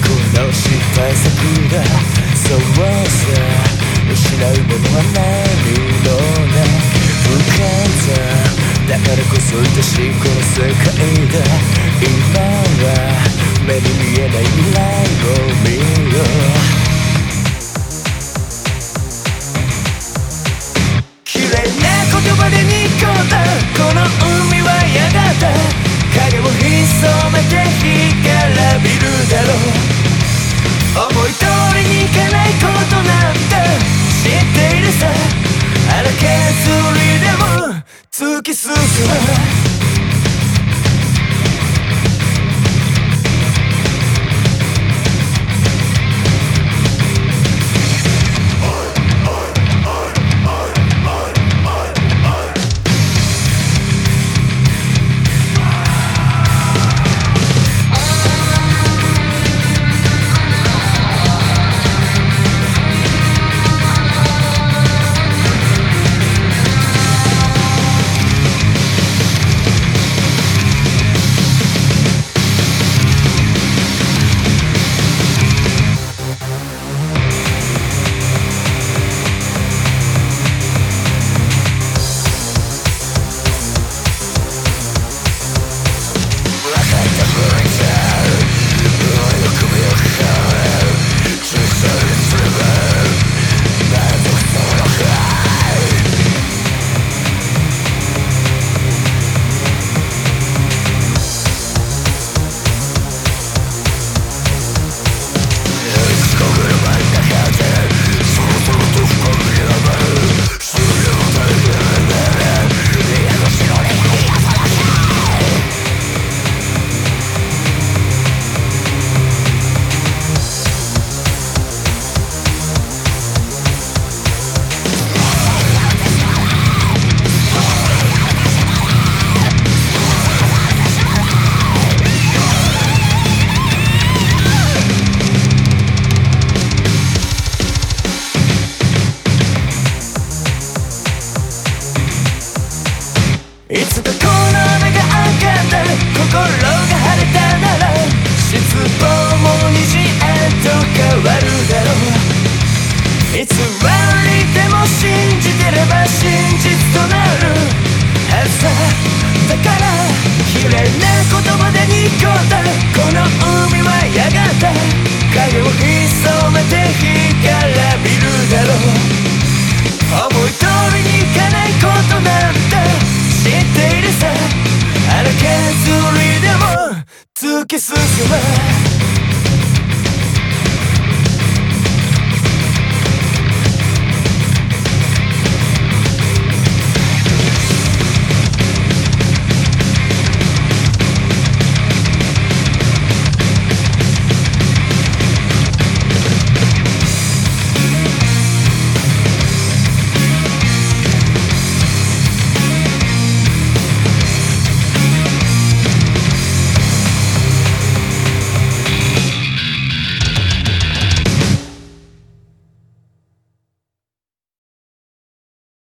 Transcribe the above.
の失敗作だ。そうさ、失うものは何もない。不完全だからこそ愛しいこの世界だ。今は目に見えない未来を見ろ。綺麗な言葉で濁ったこの海はやがて影を潜めて干からびるだろう。思い通りにいかないことなんて知っているさ。荒削りでも突き進む。いつかこの雨が上がって心が晴れたなら失望も虹へと変わるだろう。いつ悪いでも信じてれば真実となるはずだから綺麗な言葉で濁ったこの海はやがて影を潜めて干からびるだろう。思い通りにいかないことなんて知っているさ。荒削りでも突き進む。